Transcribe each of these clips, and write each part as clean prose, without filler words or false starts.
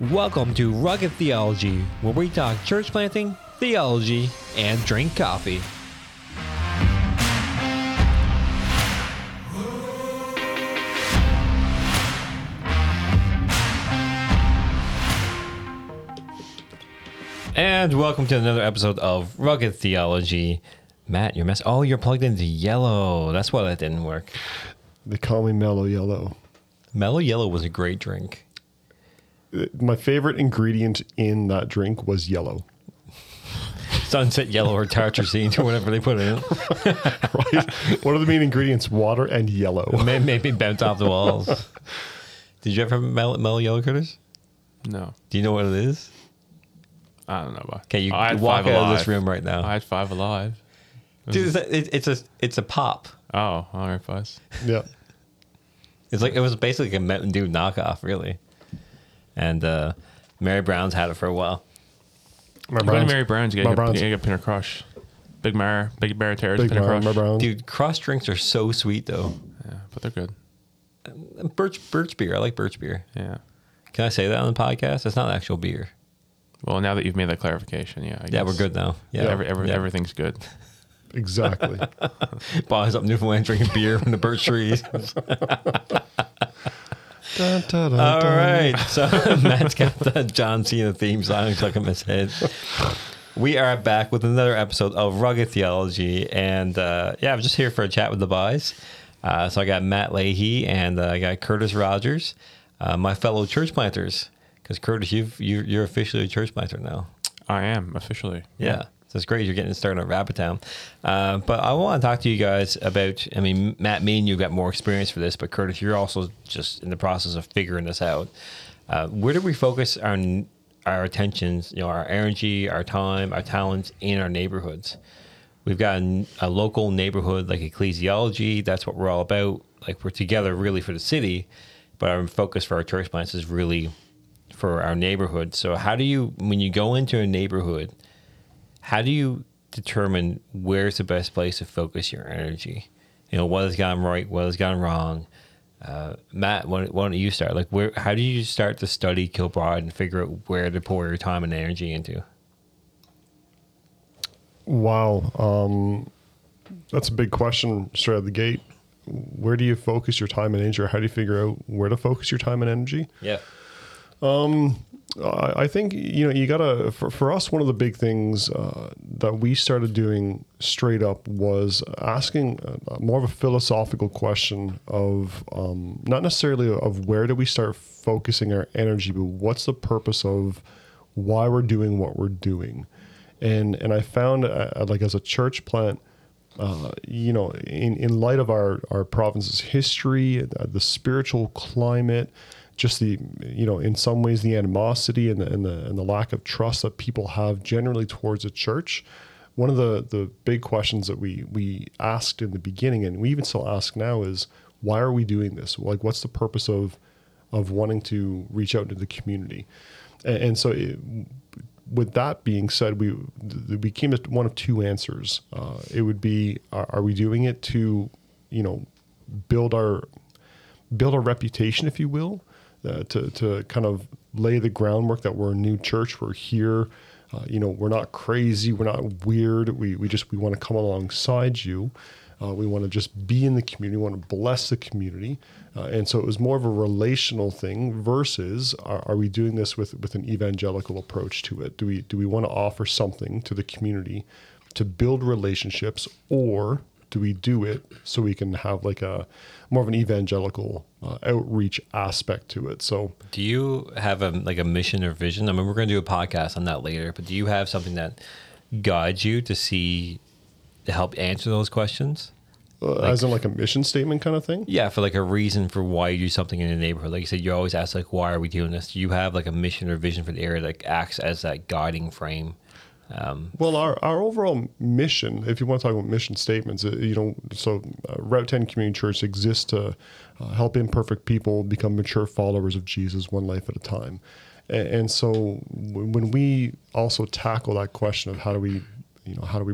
and welcome to Rugged Theology, where we talk church planting, theology, and drink coffee. And welcome to another episode of Rugged Theology. Matt, you're plugged into yellow. That's why that didn't work. They call me Mellow Yellow. Mellow Yellow was a great drink. My favorite ingredient in that drink was yellow. Sunset yellow or tartrazine or whatever they put in it. Right? What are the main ingredients? Water and yellow. Maybe bent off the walls. Did you ever have mellow yellow, Curtis? No. Do you know what it is? I don't know. Okay, you walk out of this room right now. I had Five Alive. Dude, it's a pop. Oh, all right, Fuzz. Yeah. It was basically a Mountain Dew knockoff, really. And Mary Brown's had it for a while. Go to Mary Brown's, you gotta get Pinot Crush. Big Bear Terrace, Pinot Crush. Dude, cross drinks are so sweet, though. Yeah, but they're good. Birch beer. I like birch beer. Yeah. Can I say that on the podcast? It's not actual beer. Well, now that you've made that clarification, yeah. Yeah, we're good now. Yeah, everything's good. Exactly. Boys up Newfoundland drinking beer from the birch trees. Dun, dun, dun, All dun. right. So Matt's got the John Cena theme song stuck in his head. We are back with another episode of Rugged Theology. And I'm just here for a chat with the boys. So I got Matt Leahy and I got Curtis Rogers, my fellow church planters. Because Curtis, you're officially a church planter now. I am, officially. Yeah. So it's great you're getting started on Rabbit Town. But I want to talk to you guys about, Matt, me and you got more experience for this, but Curtis, you're also just in the process of figuring this out. Where do we focus our attentions, our energy, our time, our talents in our neighborhoods? We've got a local neighborhood like ecclesiology. That's what we're all about. Like, we're together really for the city, but our focus for our church plants is really for our neighborhood. So how do you, when you go into a neighborhood, how do you determine where's the best place to focus your energy? What has gone right, what has gone wrong? Matt, why don't you start? How do you start to study Kilbride and figure out where to pour your time and energy into? Wow. That's a big question straight out of the gate. Where do you focus your time and energy, or how do you figure out where to focus your time and energy? Yeah. I think, you gotta, for us, one of the big things that we started doing straight up was asking more of a philosophical question of not necessarily of where do we start focusing our energy, but what's the purpose of why we're doing what we're doing. And I found as a church plant, in light of our province's history, the spiritual climate, just the, in some ways the animosity and the lack of trust that people have generally towards a church. One of the big questions that we asked in the beginning, and we even still ask now, is why are we doing this? Like, what's the purpose of wanting to reach out to the community? And so with that being said, we came to one of two answers. It would be, are we doing it to, build our reputation, if you will? To kind of lay the groundwork that we're a new church, we're here, we're not crazy, we're not weird, we want to come alongside you, we want to just be in the community, we want to bless the community, and so it was more of a relational thing versus are we doing this with an evangelical approach to it? Do we want to offer something to the community to build relationships, or do we do it so we can have more of an evangelical outreach aspect to it? So, do you have a mission or vision? we're going to do a podcast on that later, but do you have something that guides you to help answer those questions? As in a mission statement kind of thing? Yeah, for a reason for why you do something in a neighborhood. Like you said, you always ask why are we doing this? Do you have a mission or vision for the area that acts as that guiding frame? Well, our overall mission, if you want to talk about mission statements, Route 10 Community Church exists to help imperfect people become mature followers of Jesus, one life at a time. And so when we also tackle that question of how do we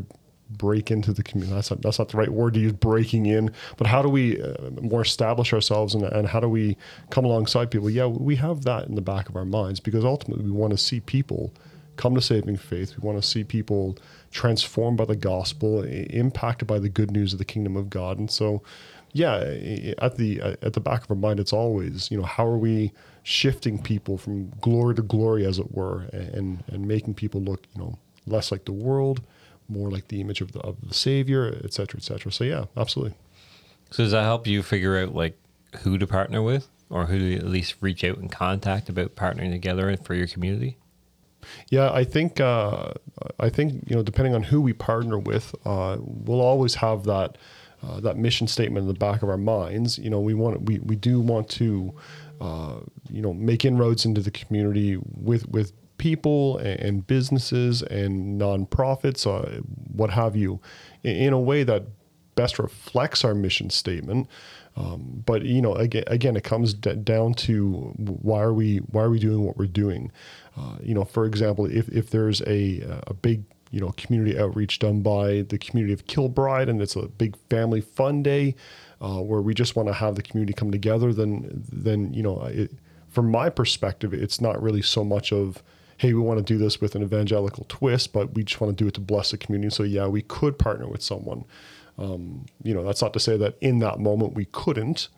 break into the community? That's not the right word to use, breaking in, but how do we more establish ourselves, and how do we come alongside people? Yeah, we have that in the back of our minds, because ultimately we want to see people come to saving faith. We want to see people transformed by the gospel, impacted by the good news of the kingdom of God. And so, yeah, at the back of our mind, it's always, how are we shifting people from glory to glory, as it were, and making people look, less like the world, more like the image of the Savior, et cetera, et cetera. So yeah, absolutely. So does that help you figure out like who to partner with, or who to at least reach out and contact about partnering together for your community? Yeah, I think depending on who we partner with, we'll always have that mission statement in the back of our minds. We do want to make inroads into the community with people and businesses and nonprofits, what have you, in a way that best reflects our mission statement. But again, it comes down to why are we doing what we're doing? For example, if there's a big community outreach done by the community of Kilbride, and it's a big family fun day where we just want to have the community come together, then from my perspective, it's not really so much of, hey, we want to do this with an evangelical twist, but we just want to do it to bless the community. So yeah, we could partner with someone. That's not to say that in that moment we couldn't,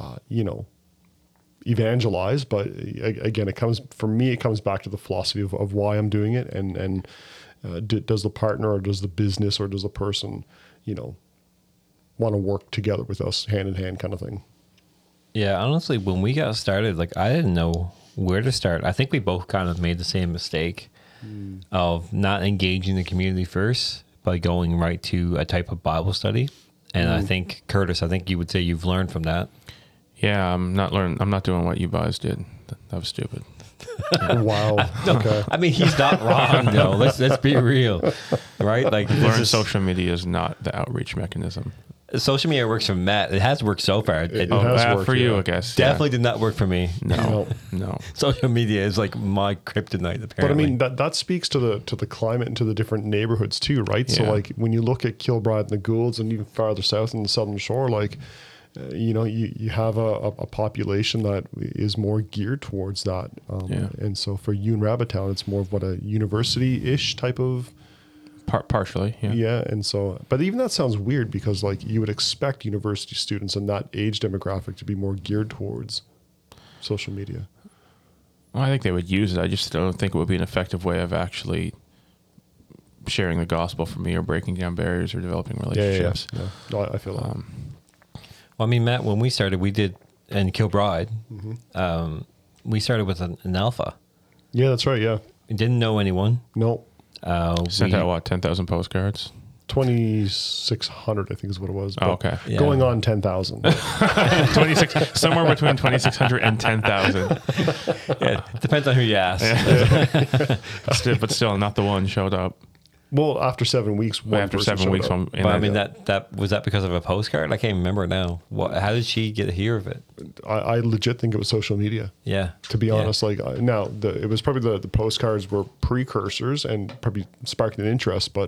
evangelize, but again, it comes back to the philosophy of why I'm doing it, and does the partner, or does the business, or does the person, want to work together with us hand in hand, kind of thing. Yeah, honestly, when we got started, like, I didn't know where to start. I think we both kind of made the same mistake of not engaging the community first by going right to a type of Bible study. And I think, Curtis, you would say you've learned from that. Yeah, I'm not doing what you guys did. That was stupid. Wow. Okay. I mean, he's not wrong, though. Let's be real, right? Like, learn social media is not the outreach mechanism. Social media works for Matt. It has worked so far. It has worked for you, I guess. Definitely did not work for me. No. Social media is like my kryptonite, apparently. But I mean, that speaks to the climate and to the different neighborhoods too, right? Yeah. So like when you look at Kilbride and the Goulds, and even farther south in the Southern Shore, like you have a population that is more geared towards that. And so for you in Rabbitown, it's more of what a university-ish type of. Partially, yeah. Yeah, and so, but even that sounds weird, because like you would expect university students in that age demographic to be more geared towards social media. Well, I think they would use it. I just don't think it would be an effective way of actually sharing the gospel for me, or breaking down barriers, or developing relationships. Yeah. No, I feel that. Well, I mean, Matt, when we started, we did in Kilbride. We started with an alpha. Yeah, that's right. Yeah, we didn't know anyone. No. Sent out 10,000 postcards? 2,600, I think is what it was. Oh, okay. Yeah. Going on 10,000. 26, somewhere between 2,600 and 10,000. Yeah, it depends on who you ask. Yeah. But still, not the one showed up. Well, after 7 weeks, after 7 weeks, but I mean, that was that because of a postcard? I can't remember now. How did she get to hear of it? I legit think it was social media. Yeah, to be honest, like now it was probably the postcards were precursors and probably sparked an interest, but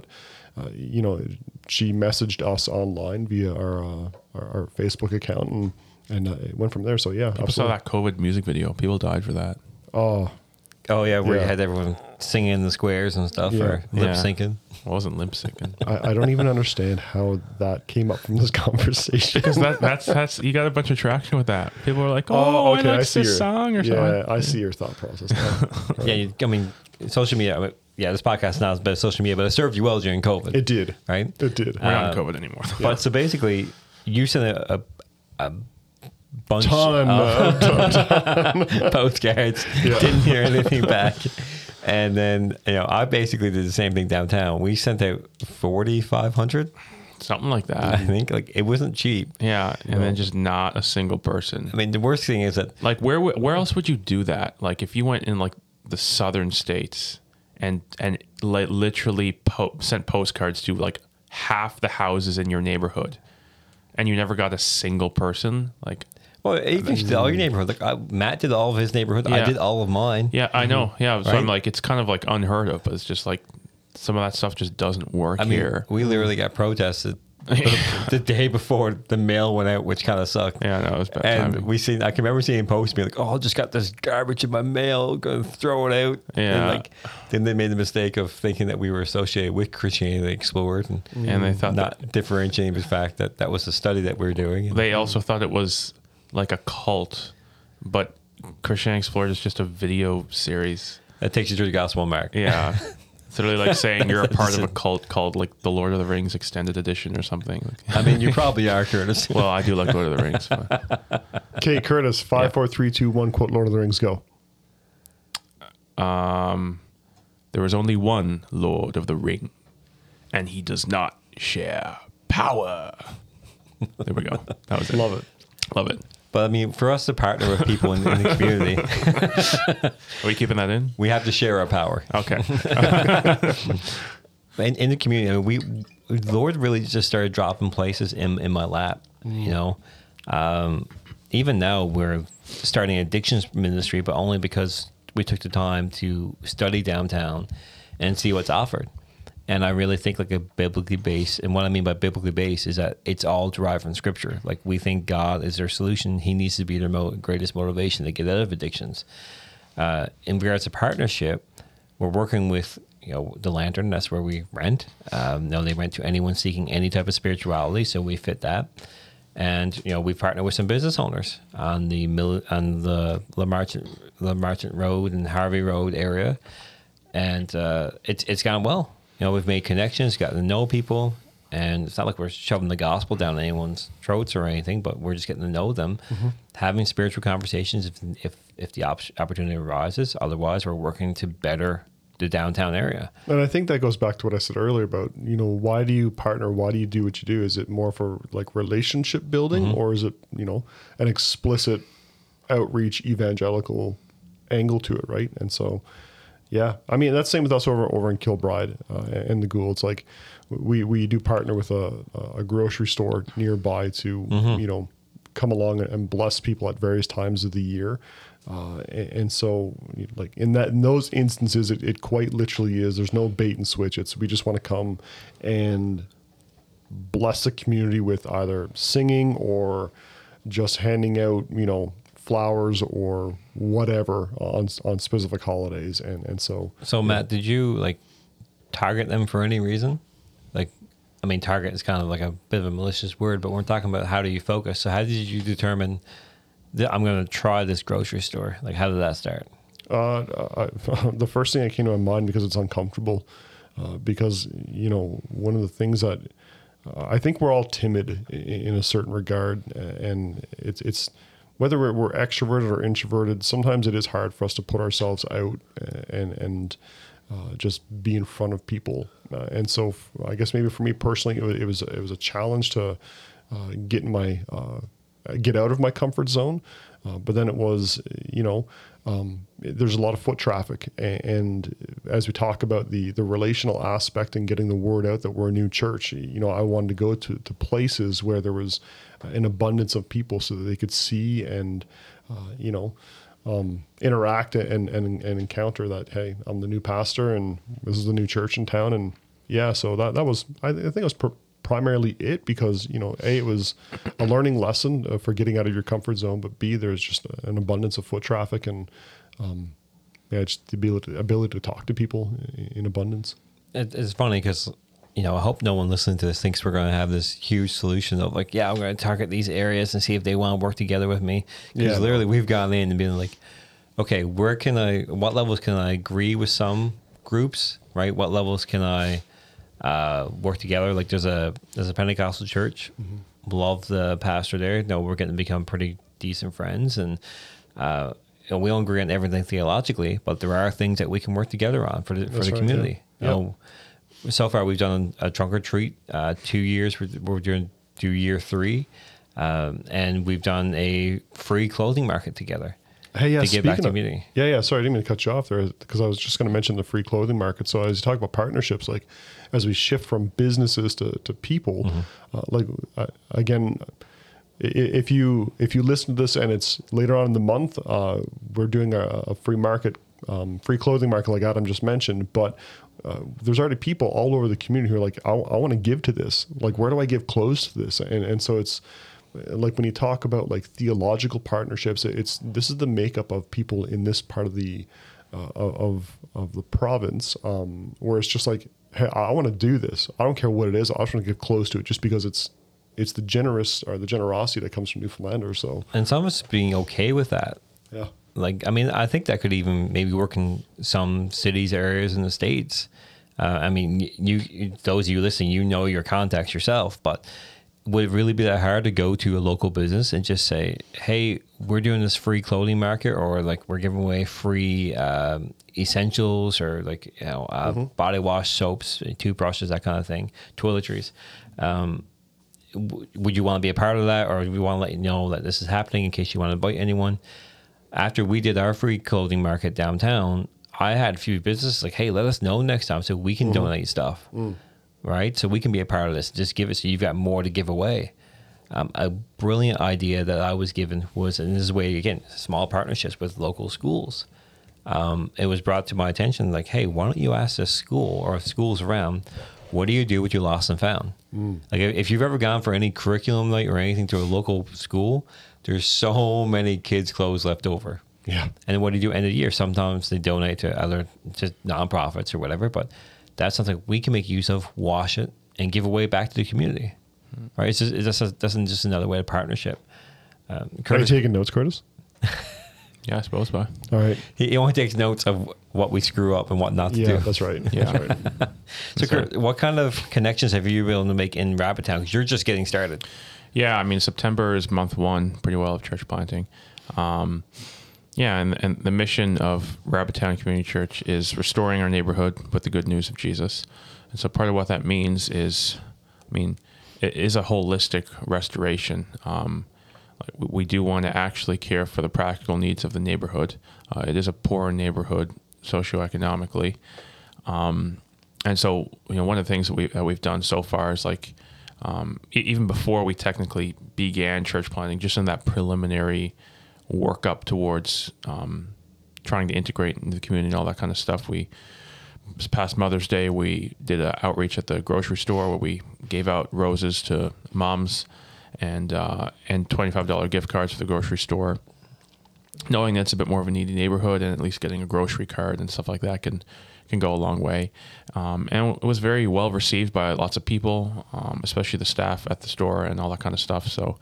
she messaged us online via our Facebook account, and it went from there. So yeah, I saw that COVID music video. People died for that. Oh yeah, where you had everyone singing in the squares and stuff, or lip syncing. I wasn't lip syncing. I don't even understand how that came up from this conversation. Because that's you got a bunch of traction with that. People were like, "Oh, okay, I like this song," or something. Yeah, I see your thought process now. Right. Yeah, I mean, social media. This podcast now is about social media, but it served you well during COVID. It did, right? It did. We're not COVID anymore. But so basically, you sent a bunch ton of postcards, didn't hear anything back, and then I basically did the same thing downtown. We sent out 4,500, something like that. I think, like, it wasn't cheap. Yeah, and then just not a single person. I mean, the worst thing is that, like, where else would you do that? Like, if you went in like the southern states and like literally sent postcards to like half the houses in your neighborhood, and you never got a single person, like. Well, even all your neighborhood. Like Matt did all of his neighborhood. Yeah. I did all of mine. Yeah, I know. Yeah, so I'm like, it's kind of like unheard of, but it's just like some of that stuff just doesn't work I mean, here. we literally got protested the day before the mail went out, which kind of sucked. Yeah, no, it was bad And timing. I can remember seeing posts being like, "Oh, I just got this garbage in my mail, gonna throw it out." Yeah. And like, then they made the mistake of thinking that we were associated with Christianity Explored, and And they thought not differentiating the fact that that was the study that we were doing. they also thought it was like a cult, but Christianity Explored is just a video series. That takes you through the Gospel of Mark. Yeah. It's literally like saying you're a part of a Listen. cult called like the Lord of the Rings Extended Edition or something. I mean, you probably are, Curtis. Well, I do like Lord of the Rings. But Okay, Curtis, 5, 4, 3, 2, 1, quote Lord of the Rings, go. there is only one Lord of the Ring, and he does not share power. There we go. That was it. Love it. Love it. But I mean, for us to partner with people in the community, Are we keeping that in? we have to share our power. Okay. In the community, I mean, the Lord really just started dropping places in my lap. You know, even now we're starting addictions ministry, but only because we took the time to study downtown and see what's offered. And I really think like a biblically based, and what I mean by biblically based is that it's all derived from Scripture. Like we think God is their solution; He needs to be their greatest motivation to get out of addictions. In regards to partnership, we're working with the Lantern. That's where we rent. No, they rent to anyone seeking any type of spirituality, so we fit that. And we partner with some business owners on the Le Marchant Road and Harvey Road area, and it's gone well. We've made connections, gotten to know people, and it's not like we're shoving the gospel down anyone's throats or anything, but we're just getting to know them, having spiritual conversations if the opportunity arises. Otherwise, we're working to better the downtown area. And I think that goes back to what I said earlier about, why do you partner? Why do you do what you do? Is it more for like relationship building, or is it, an explicit outreach evangelical angle to it, right? And so, yeah, I mean, that's the same with us over in Kilbride and the Gould. It's like we do partner with a grocery store nearby to, come along and bless people at various times of the year. And so like in those instances, it quite literally is, there's no bait and switch. We just want to come and bless the community with either singing or just handing out, flowers or whatever on specific holidays. And so, Matt, did you like target them for any reason? Like, I mean, target is kind of like a bit of a malicious word, but we're talking about how do you focus. So how did you determine that I'm going to try this grocery store? Like, how did that start? The first thing that came to my mind, because it's uncomfortable, because, one of the things that I think we're all timid in a certain regard, and it's whether we're extroverted or introverted, sometimes it is hard for us to put ourselves out and just be in front of people. And so I guess maybe for me personally, it was a challenge to get out of my comfort zone. But then it was, there's a lot of foot traffic. And as we talk about the relational aspect and getting the word out that we're a new church, I wanted to go to places where there was an abundance of people so that they could see and, interact and encounter that, hey, I'm the new pastor and this is the new church in town. And yeah, so that was, I think it was primarily it, because, A, it was a learning lesson for getting out of your comfort zone, but B, there's just an abundance of foot traffic and, just the ability to talk to people in abundance. It's funny because, I hope no one listening to this thinks we're going to have this huge solution of like, yeah, I'm going to target these areas and see if they want to work together with me. Because literally we've gone in and been like, okay, what levels can I agree with some groups, right? What levels can I work together? Like there's a Pentecostal church. Love the pastor there. No, we're getting to become pretty decent friends, and we don't agree on everything theologically, but there are things that we can work together on for the community. Yeah. So far we've done a trunk or treat 2 years. We're doing year 3, and we've done a free clothing market together. Hey, yeah, to give back to the community. Yeah. Sorry, I didn't mean to cut you off there, because I was just going to mention the free clothing market. So as you talk about partnerships, like as we shift from businesses to people, again, if you listen to this and it's later on in the month, we're doing a free market free clothing market like Adam just mentioned, but there's already people all over the community who are like, I want to give to this. Like, where do I give clothes to this? And so it's like when you talk about like theological partnerships, this is the makeup of people in this part of the of the province, where it's just like, hey, I want to do this. I don't care what it is. I just want to give close to it, just because it's the generosity that comes from Newfoundlanders. So, and some of us being okay with that. Yeah. Like, I mean, I think that could even maybe work in some cities, areas in the States. I mean, those of you listening, you know your contacts yourself, but would it really be that hard to go to a local business and just say, hey, we're doing this free clothing market, or like we're giving away free essentials, or like, you know, body wash, soaps, toothbrushes, that kind of thing, toiletries. Would you want to be a part of that, or do we want to let you know that this is happening in case you want to invite anyone? After we did our free clothing market downtown, I had a few businesses like, hey, let us know next time so we can donate stuff, right? So we can be a part of this. Just give it so you've got more to give away. A brilliant idea that I was given was, and this is where, again, small partnerships with local schools. It was brought to my attention like, hey, why don't you ask this school or schools around, what do you do with your lost and found? Like, if you've ever gone for any curriculum night or anything to a local school, there's so many kids' clothes left over. Yeah. And what do you do end of the year? Sometimes they donate to other nonprofits or whatever, but that's something we can make use of, wash it, and give away back to the community. Right? It's just another way of partnership. Curtis, are you taking notes, Curtis? Yeah, I suppose so. All right. He only takes notes of what we screw up and what not to do. Yeah, that's right. Yeah. That's right. So, Kurt, what kind of connections have you been able to make in Rabbit Town? Because you're just getting started. Yeah, I mean, September is month one, pretty well, of church planting. Yeah, and the mission of Rabbit Town Community Church is restoring our neighborhood with the good news of Jesus. And so part of what that means is, it is a holistic restoration. We do want to actually care for the practical needs of the neighborhood. It is a poor neighborhood socioeconomically. And so, one of the things that we've done so far is like, even before we technically began church planting, just in that preliminary work up towards trying to integrate into the community and all that kind of stuff, this past Mother's Day, we did an outreach at the grocery store where we gave out roses to moms and $25 gift cards for the grocery store, knowing that's a bit more of a needy neighborhood, and at least getting a grocery card and stuff like that can go a long way. And it was very well received by lots of people, especially the staff at the store and all that kind of stuff. So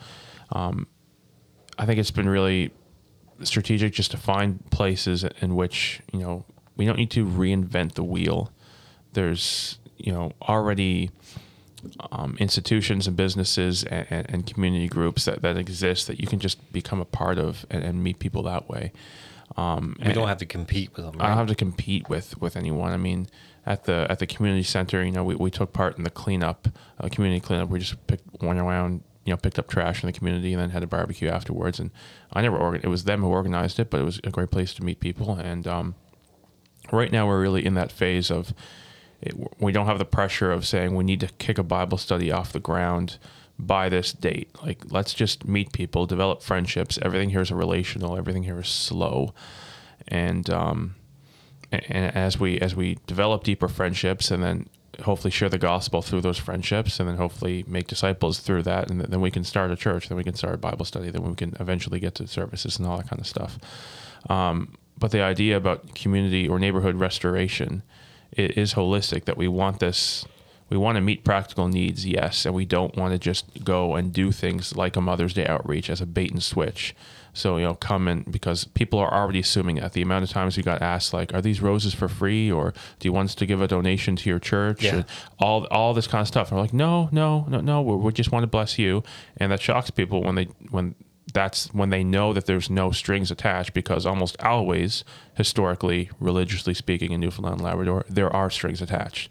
I think it's been really strategic just to find places in which, we don't need to reinvent the wheel. There's, already institutions and businesses and community groups that exist that you can just become a part of and meet people that way. We don't have to compete with them. Right? I don't have to compete with anyone. I mean, at the community center, we took part in the cleanup, community cleanup. We just went around, picked up trash in the community and then had a barbecue afterwards. And it was them who organized it, but it was a great place to meet people. And right now we're really in that phase of we don't have the pressure of saying we need to kick a Bible study off the ground by this date. Like, let's just meet people, develop friendships. Everything here is relational. Everything here is slow. And as we develop deeper friendships and then hopefully share the gospel through those friendships and then hopefully make disciples through that, and then we can start a church, then we can start a Bible study, then we can eventually get to services and all that kind of stuff. But the idea about community or neighborhood restoration is holistic, that we want to meet practical needs, yes, and we don't want to just go and do things like a Mother's Day outreach as a bait and switch. So, come in, because people are already assuming that. The amount of times we got asked, like, are these roses for free, or do you want us to give a donation to your church? Yeah. And all this kind of stuff. And we're like, no, we just want to bless you. And that shocks people when they know that there's no strings attached, because almost always, historically, religiously speaking, in Newfoundland and Labrador, there are strings attached.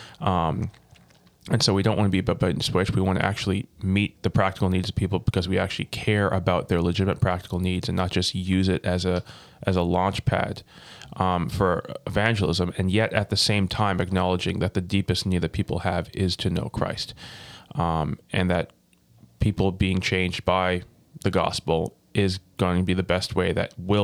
And so we don't want to be a bait and switch. We want to actually meet the practical needs of people because we actually care about their legitimate practical needs, and not just use it as a launch pad for evangelism, and yet at the same time acknowledging that the deepest need that people have is to know Christ, and that people being changed by the gospel is going to be the best way that will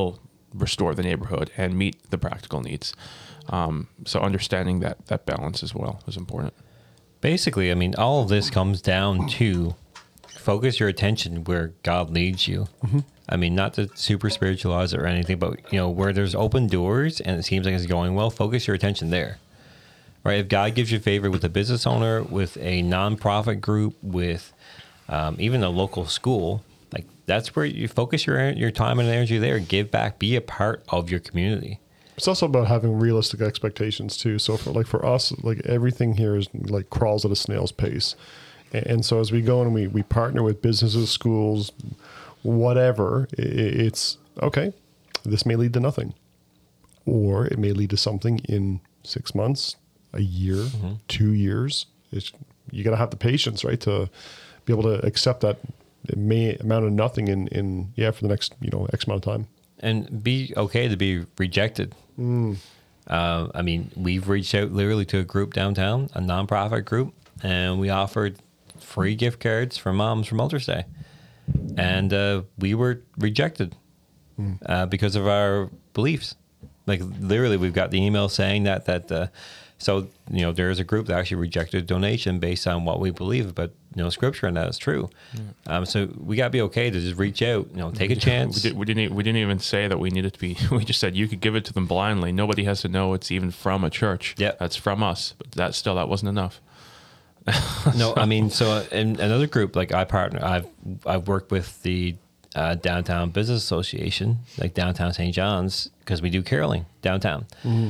restore the neighborhood and meet the practical needs. So understanding that balance as well is important. Basically, I mean, all of this comes down to focus your attention where God leads you. I mean, not to super spiritualize it or anything, but where there's open doors and it seems like it's going well, focus your attention there. Right? If God gives you favor with a business owner, with a nonprofit group, with even a local school, like that's where you focus your time and energy there. Give back, be a part of your community. It's also about having realistic expectations too. So for us, like everything here is like crawls at a snail's pace. And so as we go and we partner with businesses, schools, whatever, it's okay, this may lead to nothing. Or it may lead to something in 6 months, a year, 2 years. You got to have the patience, right, to be able to accept that it may amount to nothing in for the next, X amount of time. And be okay to be rejected. I mean, we've reached out literally to a group downtown, a nonprofit group, and we offered free gift cards for moms for Mother's Day. And we were rejected because of our beliefs. Like literally, we've got the email saying that so there's a group that actually rejected a donation based on what we believe, but scripture and that is true. So we got to be okay to just reach out, take a chance. We didn't even say that we needed to be. We just said you could give it to them blindly. Nobody has to know it's even from a church. Yeah, that's from us. But that wasn't enough. No, I mean, so in another group, like I've worked with the Downtown Business Association, like Downtown St. John's, because we do caroling downtown.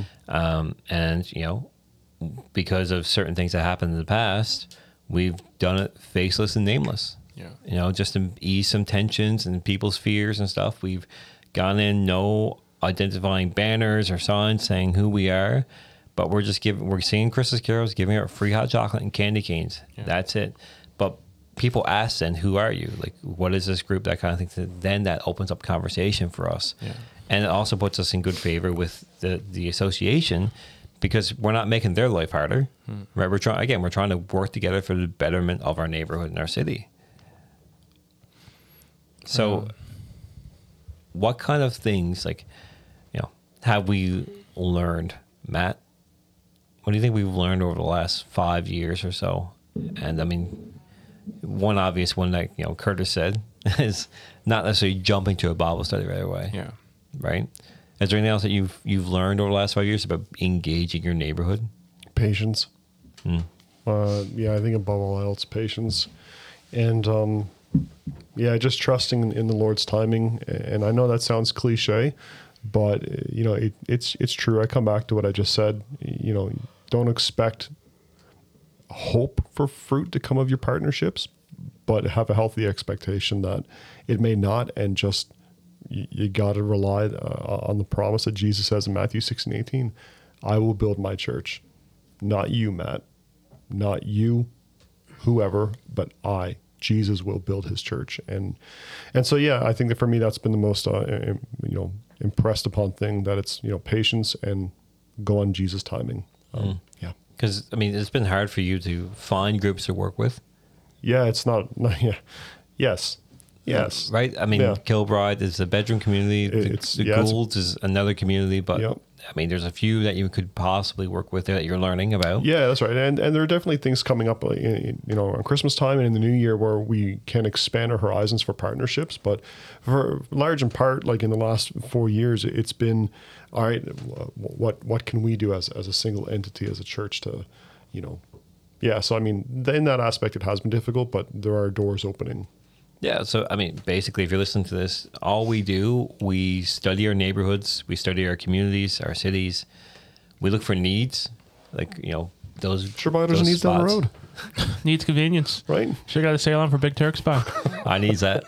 And because of certain things that happened in the past, we've done it faceless and nameless. Just to ease some tensions and people's fears and stuff. We've gone in, no identifying banners or signs saying who we are, but we're singing Christmas carols, giving out free hot chocolate and candy canes. That's it. But people ask then, who are you? Like, what is this group? That kind of thing. So then that opens up conversation for us. And it also puts us in good favor with the association, because we're not making their life harder, right? We're trying to work together for the betterment of our neighborhood and our city. So what kind of things have we learned, Matt? What do you think we've learned over the last 5 years or so? And I mean, one obvious one that, Curtis said is not necessarily jumping to a Bible study right away. Yeah. Right? Is there anything else that you've learned over the last 5 years about engaging your neighborhood? Patience. I think above all else, patience. And just trusting in the Lord's timing. And I know that sounds cliche, but it's true. I come back to what I just said. Don't expect hope for fruit to come of your partnerships, but have a healthy expectation that it may not, and just you got to rely on the promise that Jesus says in Matthew 16:18, I will build my church. Not you, Matt. Not you, whoever, but I, Jesus, will build his church. And so, I think that for me, that's been the most, impressed upon thing, that it's, patience and go on Jesus' timing. Because, I mean, it's been hard for you to find groups to work with. Yeah, it's not. Yes. Yes. Right? I mean, Kilbride is a bedroom community. The Goulds is another community, but I mean, there's a few that you could possibly work with that you're learning about. Yeah, that's right. And there are definitely things coming up, on Christmas time and in the new year, where we can expand our horizons for partnerships. But for large in part, like in the last 4 years, it's been, all right, what can we do as a single entity, as a church to, so I mean, in that aspect, it has been difficult, but there are doors opening. Yeah, so I mean, basically, if you're listening to this, all we study our neighborhoods, we study our communities, our cities. We look for needs, like, those. Sure, buy those needs down the road. Needs convenience, right? Sure, got a sale on for Big Turk spot. I need that.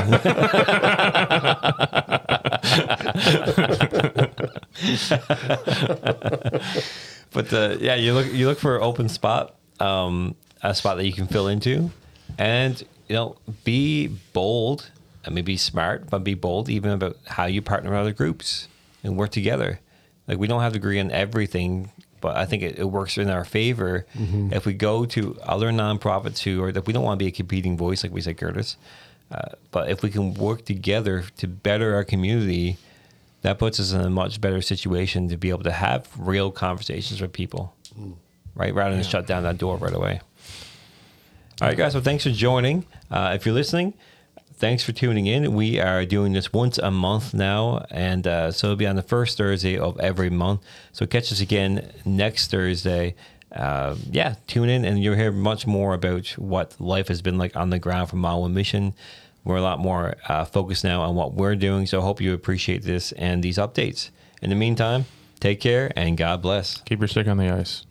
But you look for an open spot, a spot that you can fill into, and be bold. I mean, be smart, but be bold even about how you partner with other groups and work together. Like, we don't have to agree on everything, but I think it works in our favor if we go to other nonprofits that we don't want to be a competing voice, like we said, Curtis. But if we can work together to better our community, that puts us in a much better situation to be able to have real conversations with people, right? Rather than shut down that door right away. All right, guys. So thanks for joining. If you're listening, thanks for tuning in. We are doing this once a month now, and so it'll be on the first Thursday of every month. So catch us again next Thursday. Tune in, and you'll hear much more about what life has been like on the ground for Mile One Mission. We're a lot more focused now on what we're doing, so I hope you appreciate this and these updates. In the meantime, take care and God bless. Keep your stick on the ice.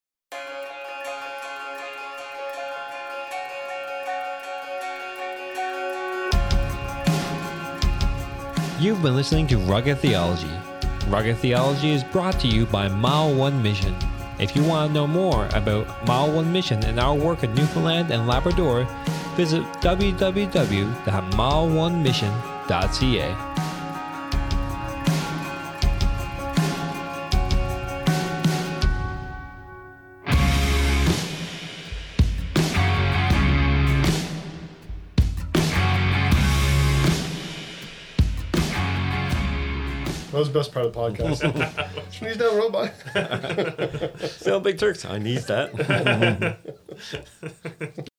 You've been listening to Rugged Theology. Rugged Theology is brought to you by Mile One Mission. If you want to know more about Mile One Mission and our work in Newfoundland and Labrador, visit www.mileonemission.ca. That was the best part of the podcast. Sneeze down, robot. Still Big Turks. I need that.